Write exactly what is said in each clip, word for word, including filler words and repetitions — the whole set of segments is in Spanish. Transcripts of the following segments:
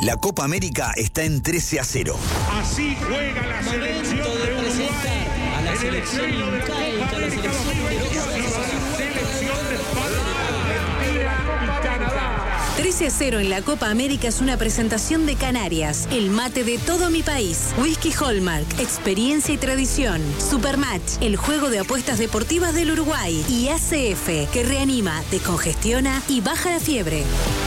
La Copa América está en trece a cero. Así juega la selección de Uruguay. A la selección incaica, la selección trece a cero en la Copa América es una presentación de Canarias, el mate de todo mi país. Whisky Hallmark, experiencia y tradición. Supermatch, el juego de apuestas deportivas del Uruguay. Y A C F, que reanima, descongestiona y baja la fiebre.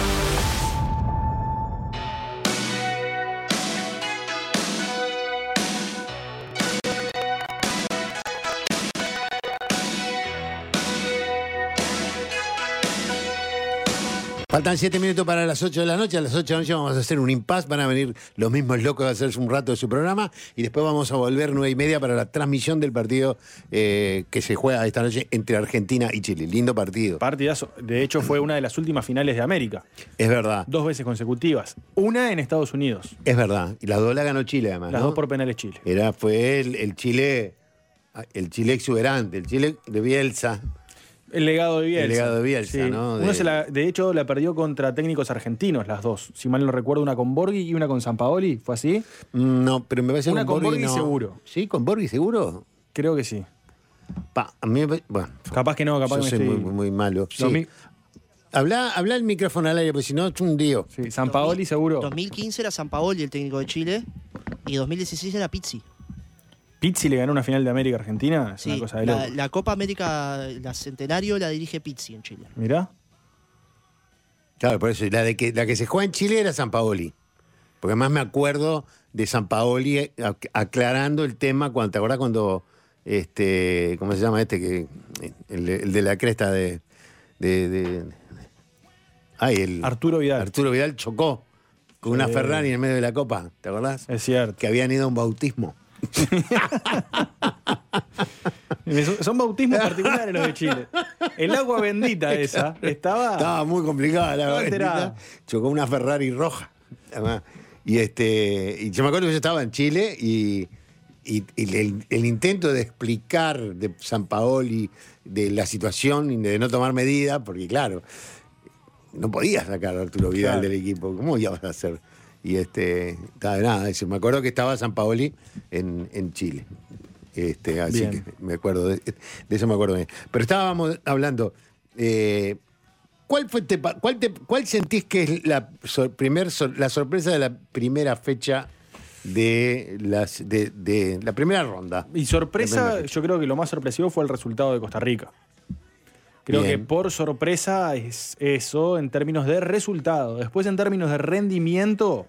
Faltan siete minutos para las ocho de la noche. A las ocho de la noche vamos a hacer un impasse. Van a venir los mismos locos a hacerse un rato de su programa. Y después vamos a volver nueve y media para la transmisión del partido eh, que se juega esta noche entre Argentina y Chile. Lindo partido. Partidazo. De hecho, fue una de las últimas finales de América. Es verdad. Dos veces consecutivas. Una en Estados Unidos. Es verdad. Y las dos la ganó Chile, además. Las ¿no? dos por penales Chile. Era, fue el, el Chile, el Chile exuberante, el Chile de Bielsa. El legado de Bielsa. El legado de Bielsa, sí. ¿no? De... Uno se la, de hecho, la perdió contra técnicos argentinos, las dos. Si mal no recuerdo, una con Borghi y una con Sampaoli. ¿Fue así? No, pero me parece una con con Borghi no. seguro. ¿Sí? ¿Con Borghi seguro? Creo que sí. Pa, a mí me... Bueno. Capaz que no, capaz yo que me soy estoy... muy, muy malo. Sí. Mi... Habla, habla el micrófono al aire, porque si no es un lío. Sí, Sampaoli seguro. dos mil quince era Sampaoli el técnico de Chile y dos mil dieciséis era Pizzi. Pizzi le ganó una final de América Argentina, es sí, una cosa de loco. La, la Copa América, la Centenario, la dirige Pizzi en Chile. Mirá. Claro, por eso, la, de que, la que se juega en Chile era Sampaoli. Porque más me acuerdo de Sampaoli aclarando el tema, cuando, ¿te acordás cuando, este, ¿cómo se llama este? que El, el de la cresta de... de, de ay, el, Arturo Vidal. Arturo Vidal chocó con sí. una Ferrari en medio de la Copa, ¿te acordás? Es cierto. Que habían ido a un bautismo. Son bautismos particulares los de Chile. El agua bendita esa estaba... Estaba muy complicada la agua bendita. Chocó una Ferrari roja. Además. Y este y yo me acuerdo que yo estaba en Chile y, y, y el, el intento de explicar de Sampaoli de la situación y de no tomar medidas, porque claro, no podías sacar a Arturo Vidal claro. del equipo. ¿Cómo ibas a hacer? Y este, nada, eso. Me acuerdo que estaba Sampaoli en, en Chile. Este, así bien. que me acuerdo de, de eso me acuerdo bien. Pero estábamos hablando, eh, ¿cuál fue te, cuál, te, cuál sentís que es la sor, primer, sor, la sorpresa de la primera fecha de las de, de la primera ronda? Y sorpresa, yo creo que lo más sorpresivo fue el resultado de Costa Rica. Creo bien. que por sorpresa es eso en términos de resultado. Después en términos de rendimiento,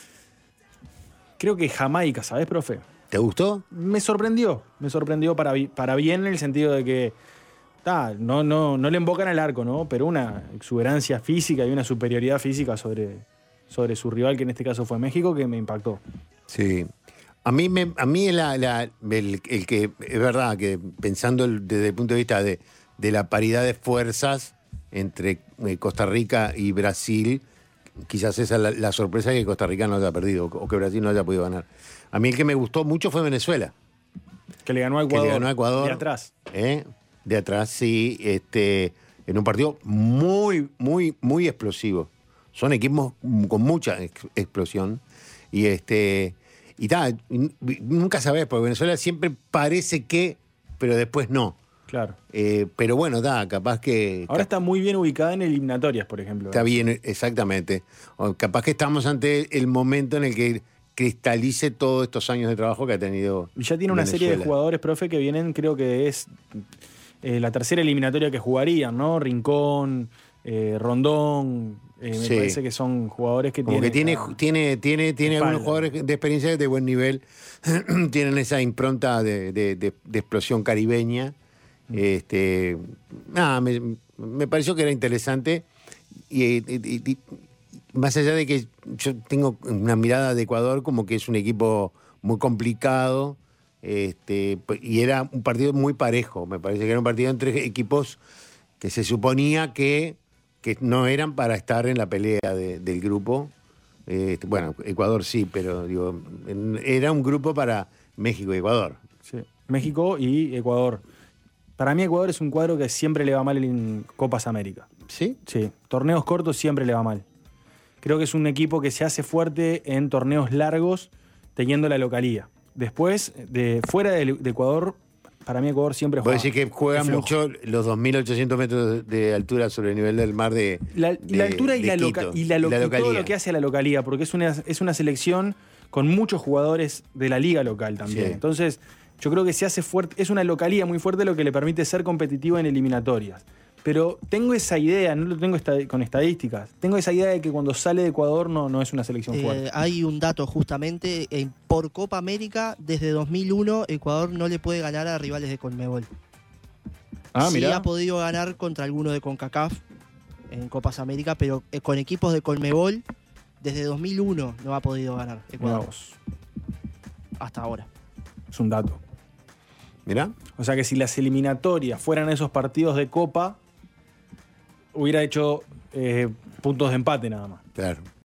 creo que Jamaica, ¿sabés, profe? ¿Te gustó? Me sorprendió, me sorprendió para, para bien en el sentido de que ta, no, no, no le embocan al arco, ¿no? Pero una exuberancia física y una superioridad física sobre, sobre su rival, que en este caso fue México, que me impactó. Sí. A mí, me, a mí la, la, el, el que es verdad que pensando el, desde el punto de vista de de la paridad de fuerzas entre Costa Rica y Brasil, quizás esa es la, la sorpresa que Costa Rica no haya perdido o que Brasil no haya podido ganar. A mí el que me gustó mucho fue Venezuela. Que le ganó a Ecuador. Que le ganó a Ecuador. De atrás. ¿Eh? De atrás, sí. Este, en un partido muy, muy, muy explosivo. Son equipos con mucha ex explosión. Y este y ta, nunca sabés, porque Venezuela siempre parece que, pero después no. Claro. Eh, pero bueno, da, capaz que... Ahora está muy bien ubicada en eliminatorias, por ejemplo. Está bien, exactamente. O capaz que estamos ante el momento en el que cristalice todos estos años de trabajo que ha tenido Y ya tiene una Venezuela. serie de jugadores, profe, que vienen, creo que es eh, la tercera eliminatoria que jugarían, ¿no? Rincón, eh, Rondón, eh, me sí. parece que son jugadores que Como tienen... que tiene, tiene, tiene, tiene algunos jugadores de experiencia de buen nivel, tienen esa impronta de, de, de, de explosión caribeña. Este, nada, me, me pareció que era interesante y, y, y, y más allá de que yo tengo una mirada de Ecuador como que es un equipo muy complicado, este, y era un partido muy parejo, me parece que era un partido entre equipos que se suponía que, que no eran para estar en la pelea de, del grupo. Este, bueno, Ecuador sí, pero digo, era un grupo para México y Ecuador. Sí, México y Ecuador. Para mí Ecuador es un cuadro que siempre le va mal en Copas América. ¿Sí? Sí. Torneos cortos siempre le va mal. Creo que es un equipo que se hace fuerte en torneos largos, teniendo la localía. Después, de fuera de, de Ecuador, para mí Ecuador siempre juega. Puedes decir que juega mucho los dos mil ochocientos metros de altura sobre el nivel del mar de La, de, la altura y, de la, Quito, loca, y, la, lo, y la y localía. todo lo que hace a la localía, porque es una, es una selección con muchos jugadores de la liga local también. Sí. Entonces, yo creo que se hace fuerte, es una localía muy fuerte lo que le permite ser competitivo en eliminatorias. Pero tengo esa idea, no lo tengo esta, con estadísticas, tengo esa idea de que cuando sale de Ecuador no, no es una selección Eh, fuerte. hay un dato justamente, en- por Copa América, desde dos mil uno, Ecuador no le puede ganar a rivales de Conmebol. Ah, sí mirá. ha podido ganar contra alguno de CONCACAF en Copas América, pero eh, con equipos de Conmebol, desde dos mil uno no ha podido ganar Mirá Ecuador, vos, hasta ahora. es un dato. Mirá. O sea que si las eliminatorias fueran esos partidos de Copa, hubiera hecho eh, puntos de empate nada más. Claro.